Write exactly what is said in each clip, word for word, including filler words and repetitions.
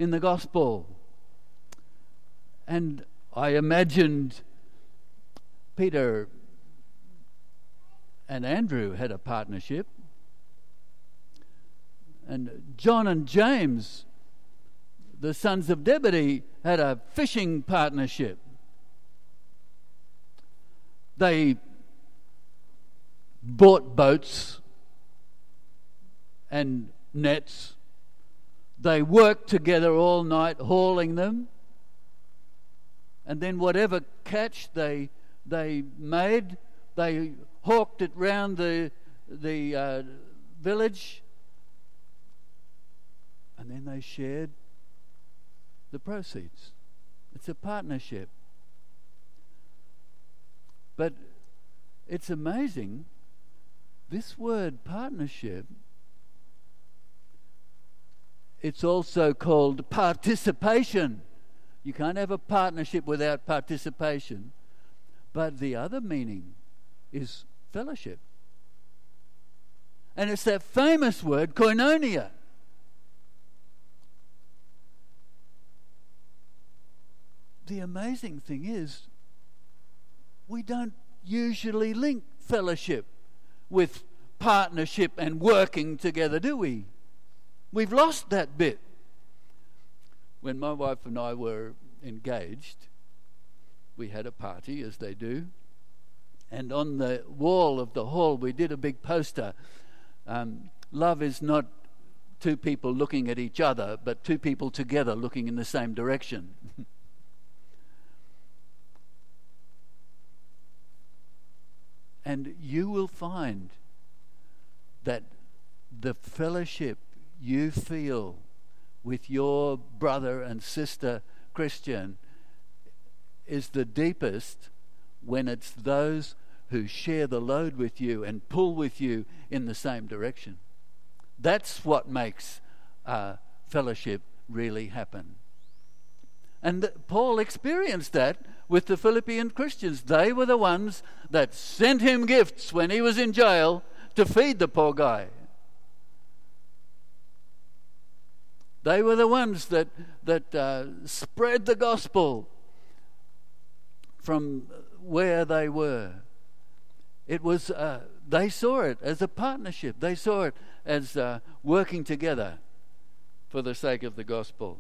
in the gospel. And I imagined Peter and Andrew had a partnership, and John and James, the sons of Zebedee, had a fishing partnership. They bought boats and nets. They worked together all night hauling them, and then whatever catch they they made, they hawked it round the the uh, village, and then they shared the proceeds. It's a partnership. But it's amazing, this word partnership, it's also called participation. You can't have a partnership without participation. But the other meaning is fellowship. And it's that famous word, koinonia. The amazing thing is, we don't usually link fellowship with partnership and working together, do we? We've lost that bit. When my wife and I were engaged, we had a party, as they do, and on the wall of the hall we did a big poster. Um, love is not two people looking at each other, but two people together looking in the same direction. And you will find that the fellowship you feel with your brother and sister Christian is the deepest when it's those who share the load with you and pull with you in the same direction. That's what makes uh, fellowship really happen. And th- Paul experienced that with the Philippian Christians. They were the ones that sent him gifts when he was in jail to feed the poor guy. They were the ones that that uh, spread the gospel from where they were. It was uh, they saw it as a partnership. They saw it as uh, working together for the sake of the gospel.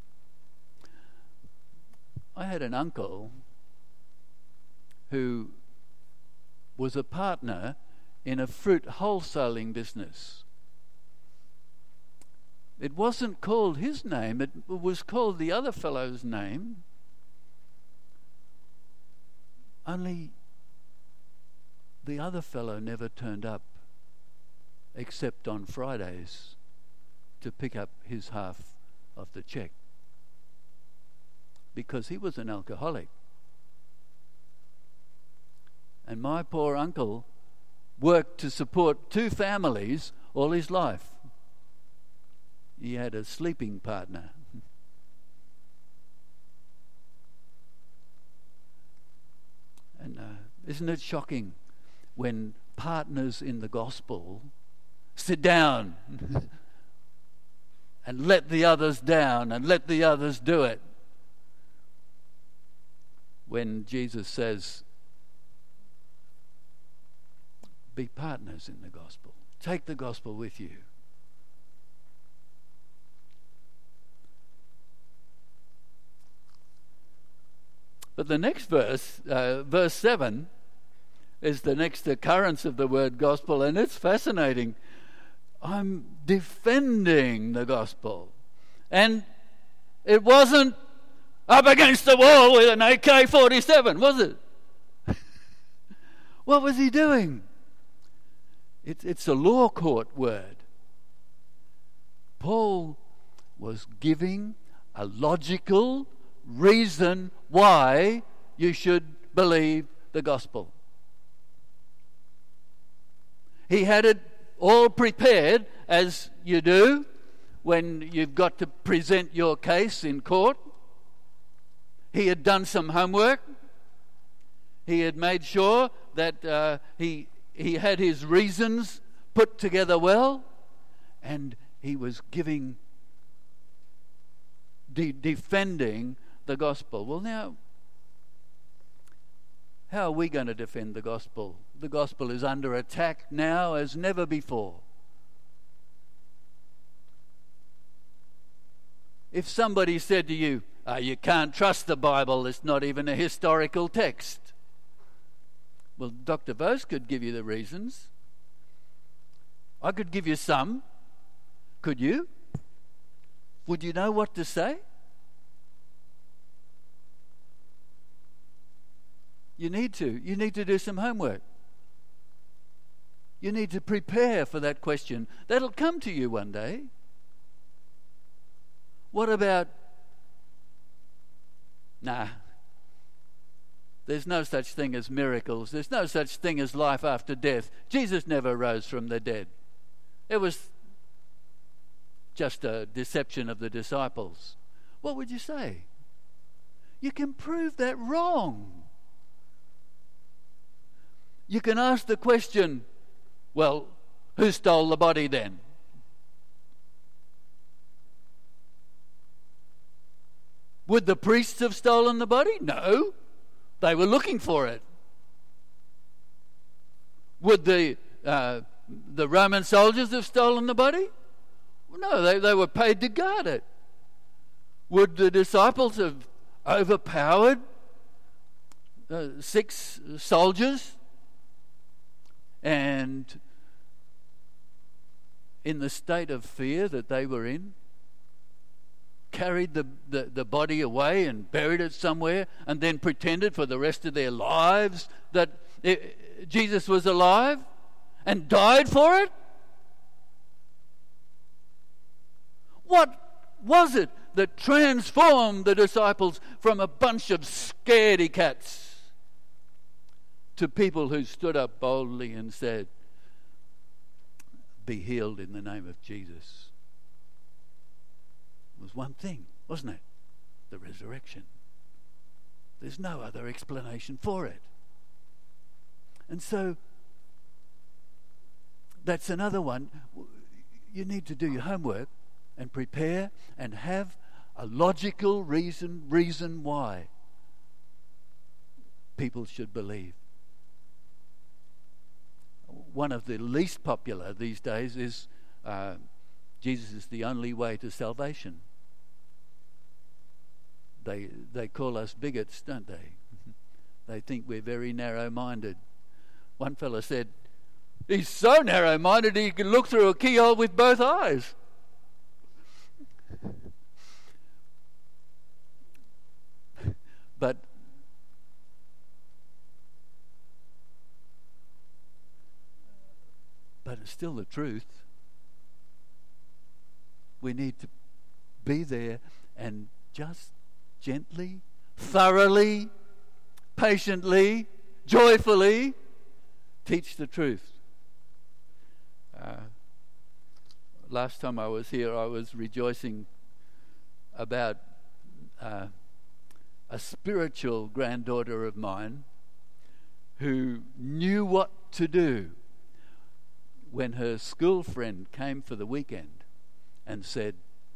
I had an uncle who was a partner in a fruit wholesaling business. It wasn't called his name, it was called the other fellow's name. Only the other fellow never turned up except on Fridays to pick up his half of the check, because he was an alcoholic. And my poor uncle worked to support two families all his life. He had a sleeping partner. And uh, isn't it shocking when partners in the gospel sit down and let the others down and let the others do it? When Jesus says, be partners in the gospel. Take the gospel with you. But the next verse, uh, verse seven, is the next occurrence of the word gospel, and it's fascinating. I'm defending the gospel. And it wasn't up against the wall with an A K forty-seven, was it? What was he doing? It, it's a law court word. Paul was giving a logical reason why you should believe the gospel. He had it all prepared, as you do when you've got to present your case in court. He had done some homework. He had made sure that uh, he he had his reasons put together well, and he was giving de- defending the gospel. Well, now, how are we going to defend the gospel? The gospel is under attack now as never before. If somebody said to you, oh, you can't trust the Bible, it's not even a historical text. Well, Doctor Vos could give you the reasons. I could give you some. Could you? Would you know what to say? You need to. You need to do some homework. You need to prepare for that question. That'll come to you one day. What about, nah, there's no such thing as miracles. There's no such thing as life after death. Jesus never rose from the dead. It was just a deception of the disciples. What would you say? You can prove that wrong. You can ask the question, well, who stole the body then? Would the priests have stolen the body? No. They were looking for it. Would the uh, the Roman soldiers have stolen the body? No, they, they were paid to guard it. Would the disciples have overpowered uh, six soldiers and in the state of fear that they were in, carried the, the, the body away and buried it somewhere and then pretended for the rest of their lives that it, Jesus was alive and died for it? What was it that transformed the disciples from a bunch of scaredy cats to people who stood up boldly and said, be healed in the name of Jesus? It was one thing, wasn't it? The resurrection. There's no other explanation for it. And so, that's another one. You need to do your homework and prepare and have a logical reason, reason why people should believe. One of the least popular these days is uh, Jesus is the only way to salvation. They they call us bigots, don't they? They think we're very narrow-minded. One fellow said, he's so narrow-minded he can look through a keyhole with both eyes. But but it's still the truth. We need to be there and just gently, thoroughly, patiently, joyfully teach the truth. Uh, last time I was here, I was rejoicing about uh, a spiritual granddaughter of mine who knew what to do when her school friend came for the weekend and said,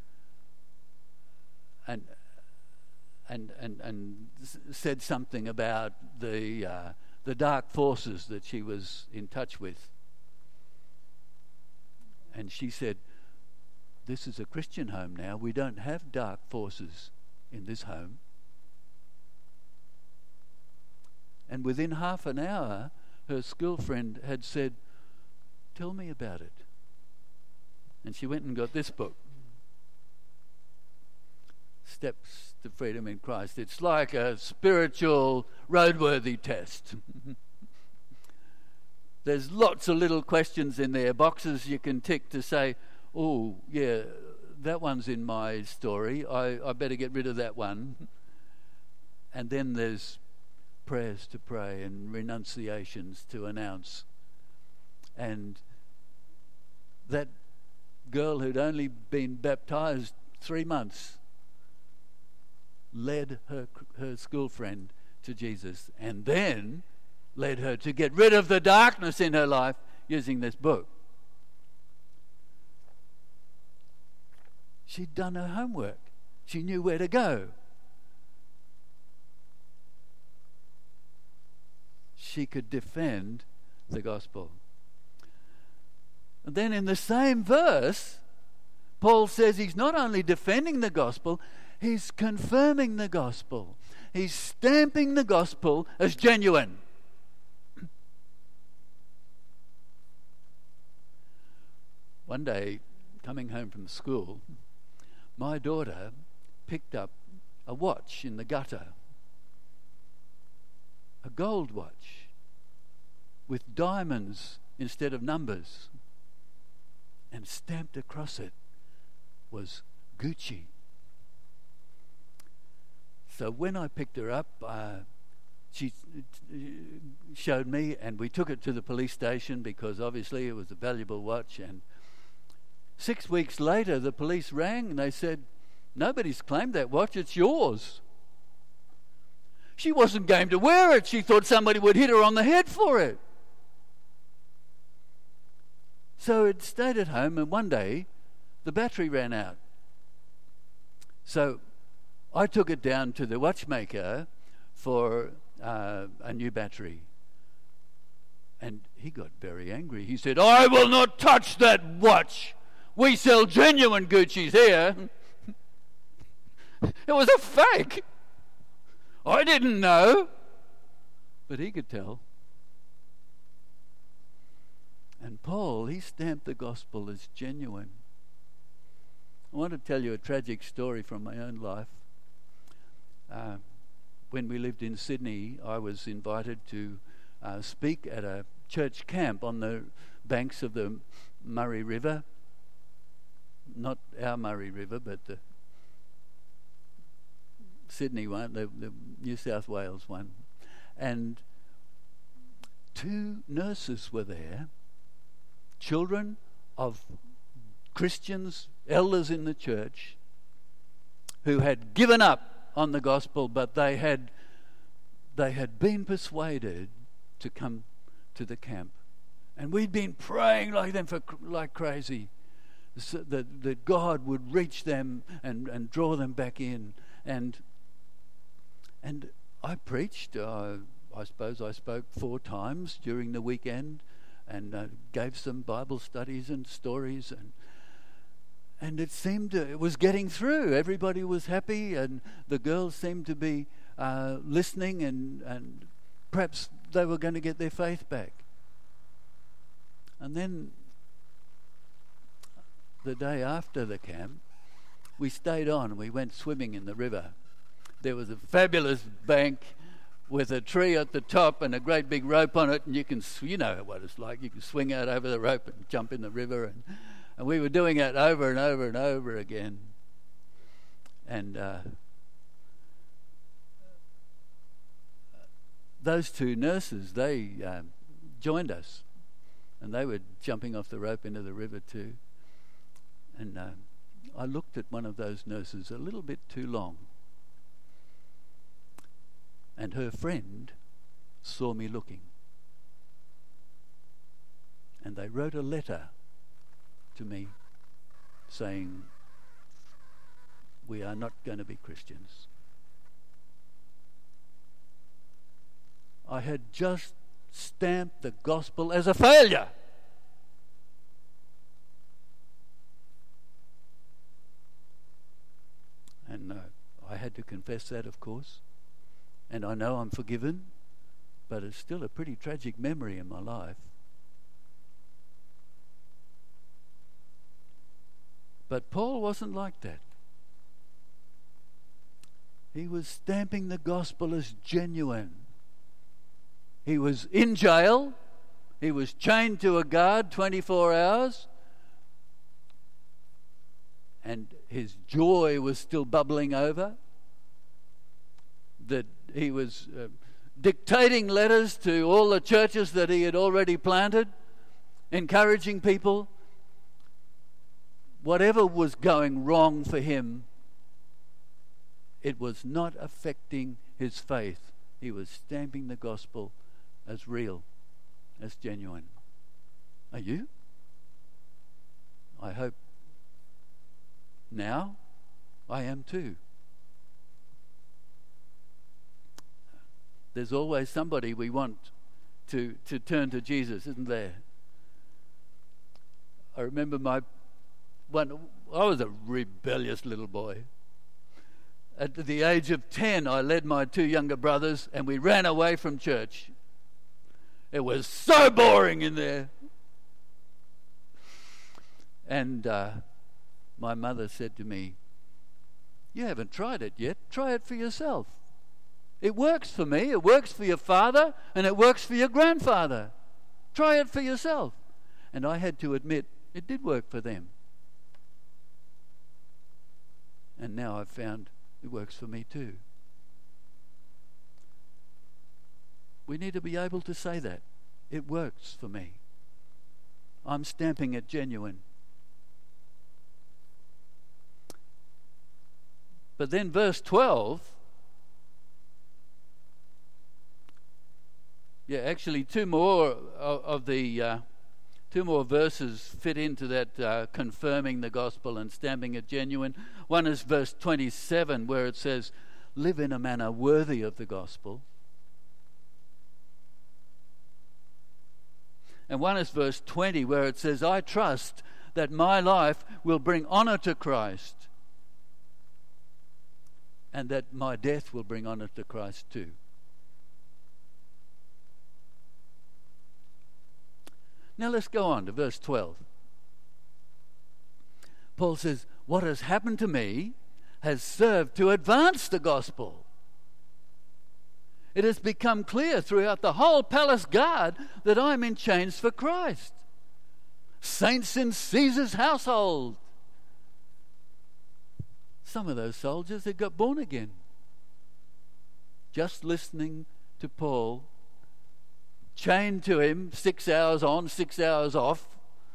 and and and and said something about the uh, the dark forces that she was in touch with, and she said, "This is a Christian home now. We don't have dark forces in this home." And within half an hour, her school friend had said, "Tell me about it." And she went and got this book, Steps to Freedom in Christ. It's like a spiritual roadworthy test. There's lots of little questions in there, boxes you can tick to say, oh, yeah, that one's in my story. I, I better get rid of that one. And then there's prayers to pray and renunciations to announce. And that girl who'd only been baptized three months led her her school friend to Jesus, and then led her to get rid of the darkness in her life using this book. She'd done her homework. She knew where to go. She could defend the gospel. And then in the same verse, Paul says he's not only defending the gospel, he's confirming the gospel. He's stamping the gospel as genuine. One day, coming home from school, my daughter picked up a watch in the gutter. A gold watch with diamonds instead of numbers. And stamped across it was Gucci. So when I picked her up, uh, she showed me, and we took it to the police station because obviously it was a valuable watch. And six weeks later, the police rang and they said, "Nobody's claimed that watch, it's yours." She wasn't game to wear it. She thought somebody would hit her on the head for it. So it stayed at home, and one day the battery ran out. So I took it down to the watchmaker for uh, a new battery. And he got very angry. He said, "I will not touch that watch. We sell genuine Gucci's here." It was a fake. I didn't know. But he could tell. And Paul, he stamped the gospel as genuine. I want to tell you a tragic story from my own life. Uh, when we lived in Sydney, I was invited to uh, speak at a church camp on the banks of the Murray River. Not our Murray River, but the Sydney one, the, the New South Wales one. And two nurses were there, children of Christians, elders in the church, who had given up on the gospel, but they had they had been persuaded to come to the camp. And we'd been praying like them for like crazy, so that, that God would reach them and, and draw them back in. And and I preached, uh, I suppose I spoke four times during the weekend, and uh, gave some Bible studies and stories, and and it seemed to, it was getting through. Everybody was happy, and the girls seemed to be uh, listening, and, and perhaps they were going to get their faith back. And then the day after the camp, we stayed on. We went swimming in the river. There was a fabulous bank with a tree at the top and a great big rope on it, and you can, you know what it's like, you can swing out over the rope and jump in the river, and, and we were doing it over and over and over again. And uh, those two nurses, they uh, joined us, and they were jumping off the rope into the river too. And uh, I looked at one of those nurses a little bit too long. And her friend saw me looking. And they wrote a letter to me saying, "We are not going to be Christians." I had just stamped the gospel as a failure. And uh, I had to confess that, of course. And I know I'm forgiven, but it's still a pretty tragic memory in my life. But Paul wasn't like that. He was stamping the gospel as genuine. He was in jail. He was chained to a guard twenty-four hours. And his joy was still bubbling over. That he was uh, dictating letters to all the churches that he had already planted, encouraging people. Whatever was going wrong for him, it was not affecting his faith. He was stamping the gospel as real, as genuine. Are you? I hope now, I am too. There's always somebody we want to, to turn to Jesus, isn't there? I remember my one. I was a rebellious little boy. At the age of ten, I led my two younger brothers and we ran away from church. It was so boring in there. And uh, my mother said to me, "You haven't tried it yet. Try it for yourself. It works for me, it works for your father, and it works for your grandfather. Try it for yourself." And I had to admit, it did work for them. And now I've found it works for me too. We need to be able to say that. It works for me. I'm stamping it genuine. But then verse twelve, yeah, actually two more of, of the uh, two more verses fit into that uh, confirming the gospel and stamping it genuine. One is verse twenty-seven, where it says, "Live in a manner worthy of the gospel." And one is verse twenty, where it says, "I trust that my life will bring honor to Christ, and that my death will bring honor to Christ too." Now let's go on to verse twelve. Paul says, "What has happened to me has served to advance the gospel. It has become clear throughout the whole palace guard that I'm in chains for Christ. Saints in Caesar's household." Some of those soldiers had got born again, just listening to Paul, chained to him, six hours on, six hours off,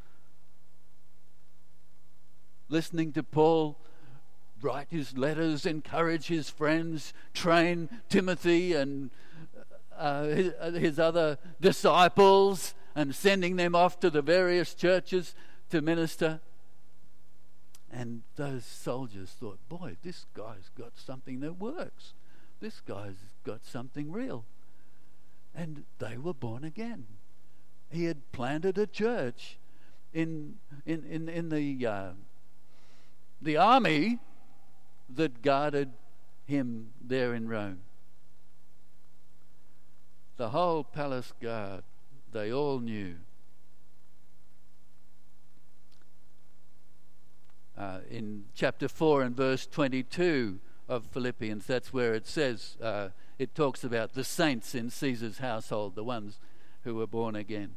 listening to Paul write his letters, encourage his friends, train Timothy and uh, his, his other disciples, and sending them off to the various churches to minister. And those soldiers thought, "Boy, this guy's got something that works. This guy's got something real." And they were born again. He had planted a church in in in, in the uh, the army that guarded him there in Rome. The whole palace guard, they all knew. Uh, in chapter four and verse twenty-two of Philippians, that's where it says, uh, it talks about the saints in Caesar's household, the ones who were born again.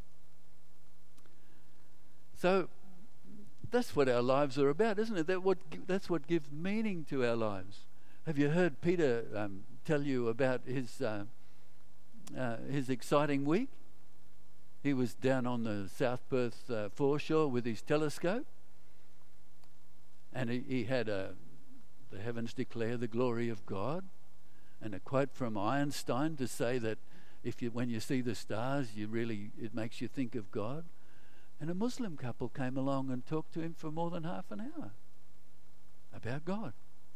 So that's what our lives are about, isn't it? That what that's what gives meaning to our lives. Have you heard Peter um, tell you about his uh, uh, his exciting week? He was down on the South Perth uh, foreshore with his telescope, and he, he had a "The heavens declare the glory of God," and a quote from Einstein to say that if you when you see the stars, you really it makes you think of God. And a Muslim couple came along and talked to him for more than half an hour about God.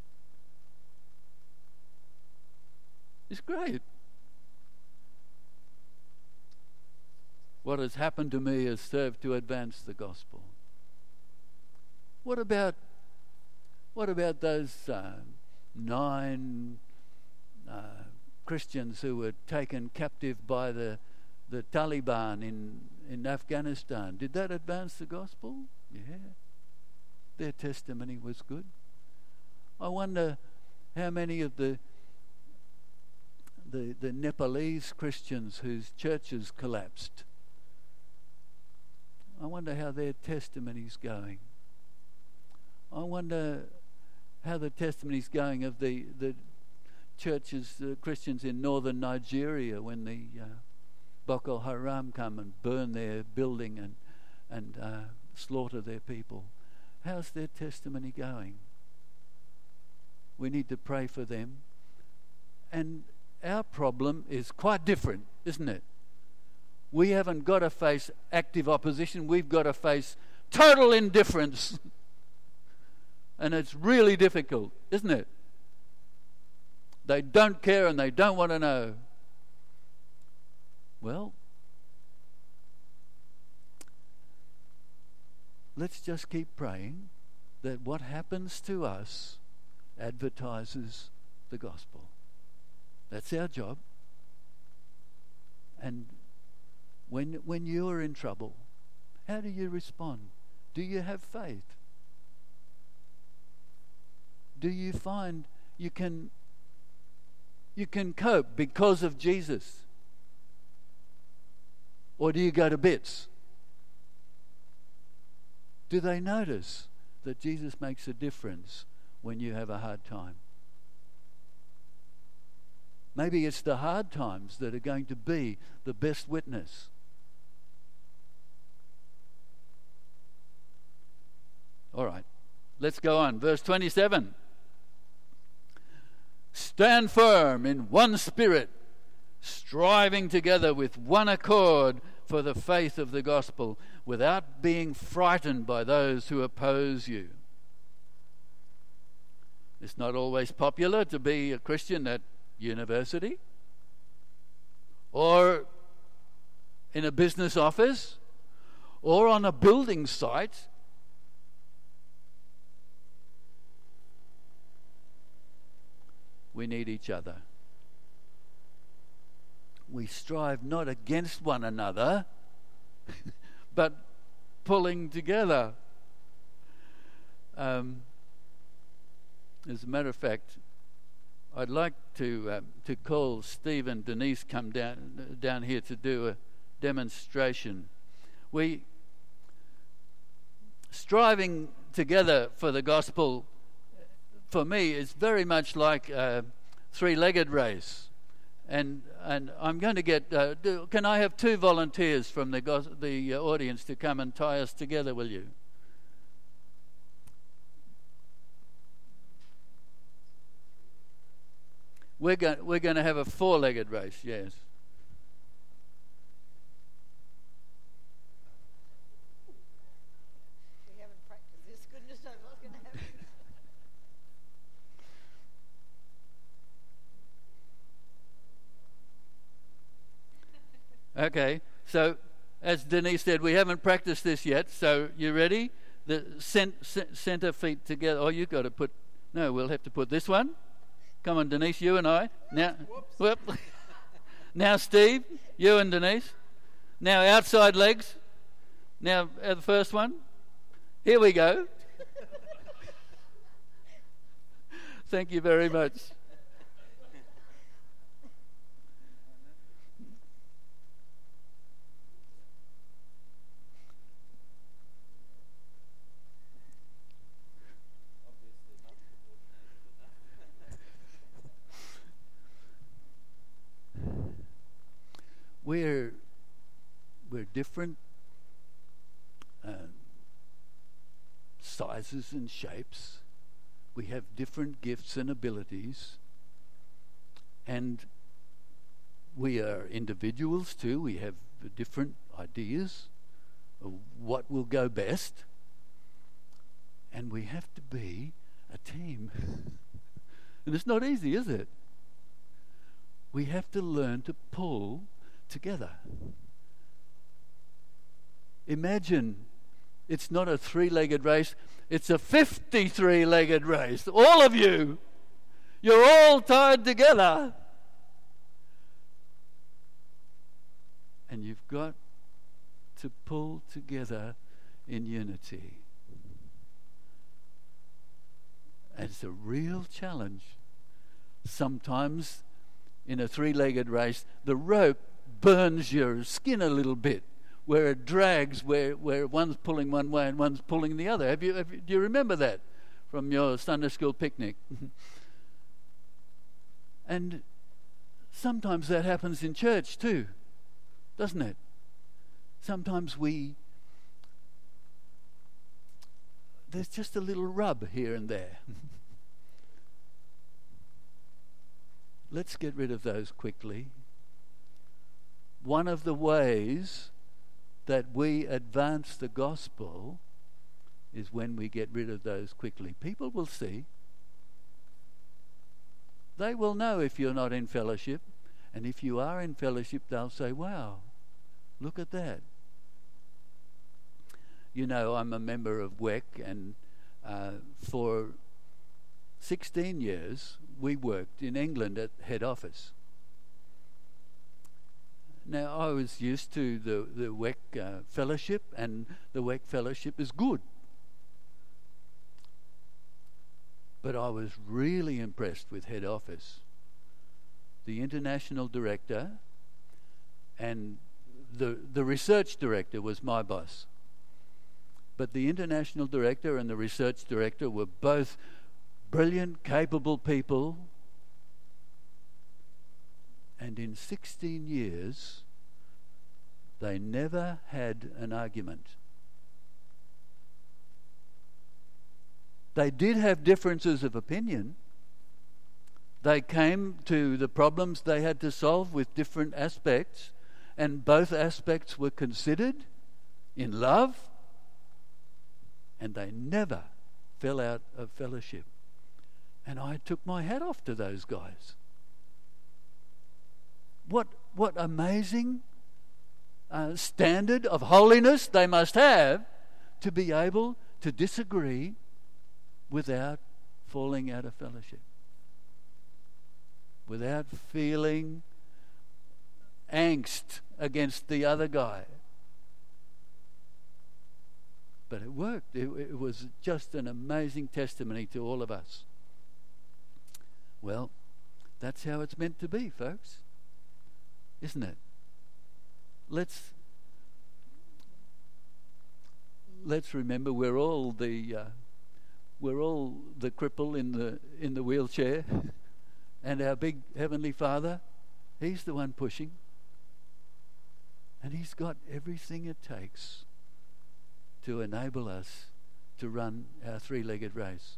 It's great. What has happened to me has served to advance the gospel. What about what about those uh, nine uh, Christians who were taken captive by the the Taliban in in Afghanistan? Did that advance the gospel? Yeah. Their testimony was good. I wonder how many of the the, the Nepalese Christians whose churches collapsed, I wonder how their testimony's going. I wonder how the testimony's going of the, the churches, the Christians in northern Nigeria, when the uh, Boko Haram come and burn their building and and uh, slaughter their people. How's their testimony going? We need to pray for them. And our problem is quite different, isn't it? We haven't got to face active opposition. We've got to face total indifference. and it's really difficult, isn't it? They don't care and they don't want to know. Well, let's just keep praying that what happens to us advertises the gospel. That's our job. And when when you're in trouble, how do you respond? Do you have faith? Do you find you can you can cope because of Jesus? Or do you go to bits? Do they notice that Jesus makes a difference when you have a hard time? Maybe it's the hard times that are going to be the best witness. All right, let's go on. Verse twenty-seven. Stand firm in one spirit, striving together with one accord for the faith of the gospel, without being frightened by those who oppose you. It's not always popular to be a Christian at university or in a business office or on a building site. We need each other. We strive not against one another, but pulling together. Um, as a matter of fact, I'd like to um, to call Steve and Denise come down down here to do a demonstration. We striving together for the gospel, for me, is very much like a three-legged race. And and I'm going to get. Uh, do, can I have two volunteers from the gos- the uh, audience to come and tie us together? Will you? We're going we're going to have a four-legged race. Yes. We haven't practiced this. Goodness knows what's going to happen. Okay, so as Denise said, we haven't practiced this yet, so you ready? The cent, cent, center feet together. Oh, you've got to put, no, we'll have to put this one. Come on, Denise, you and I. Now, whoop. Now, Steve, you and Denise. Now, outside legs. Now, uh, the first one. Here we go. Thank you very much. We're we're different uh, sizes and shapes. We have different gifts and abilities, and we are individuals too. We have different ideas of what will go best, and we have to be a team. And it's not easy, is it? We have to learn to pull together. Imagine it's not a three-legged race, it's a fifty-three-legged race. All of you, you're all tied together. And you've got to pull together in unity. And it's a real challenge. Sometimes in a three-legged race, the rope burns your skin a little bit, where it drags, where, where one's pulling one way and one's pulling the other. Have you, have you, do you remember that from your Sunday school picnic? And sometimes that happens in church too, doesn't it? Sometimes we, there's just a little rub here and there. Let's get rid of those quickly. One of the ways that we advance the gospel is when we get rid of those quickly. People will see. They will know if you're not in fellowship. And if you are in fellowship, they'll say, wow, look at that. You know, I'm a member of W E C, and uh, for sixteen years we worked in England at head office. Now, I was used to the, the W E C uh, fellowship, and the W E C fellowship is good. But I was really impressed with head office. The international director and the the research director was my boss. But the international director and the research director were both brilliant, capable people. And in sixteen years, they never had an argument. They did have differences of opinion. They came to the problems they had to solve with different aspects, and both aspects were considered in love, and they never fell out of fellowship. And I took my hat off to those guys. What what amazing uh, standard of holiness they must have to be able to disagree without falling out of fellowship, without feeling angst against the other guy. But it worked. It, it was just an amazing testimony to all of us. Well, that's how it's meant to be, folks. Isn't it? Let's let's remember we're all the uh, we're all the cripple in the in the wheelchair, and our big Heavenly Father, He's the one pushing, and He's got everything it takes to enable us to run our three-legged race.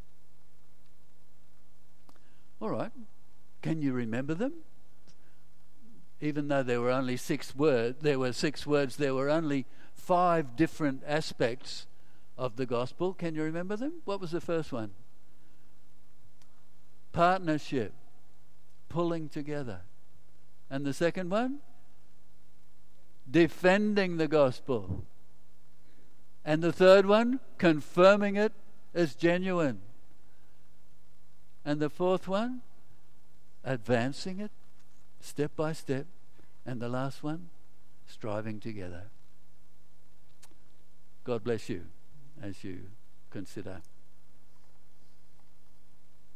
All right, can you remember them? Even though there were only six words, there were six words, there were only five different aspects of the gospel. Can you remember them? What was the first one? Partnership, pulling together. And the second one? Defending the gospel. And the third one? Confirming it as genuine. And the fourth one? Advancing it step by step. And the last one? Striving together. God bless you as you consider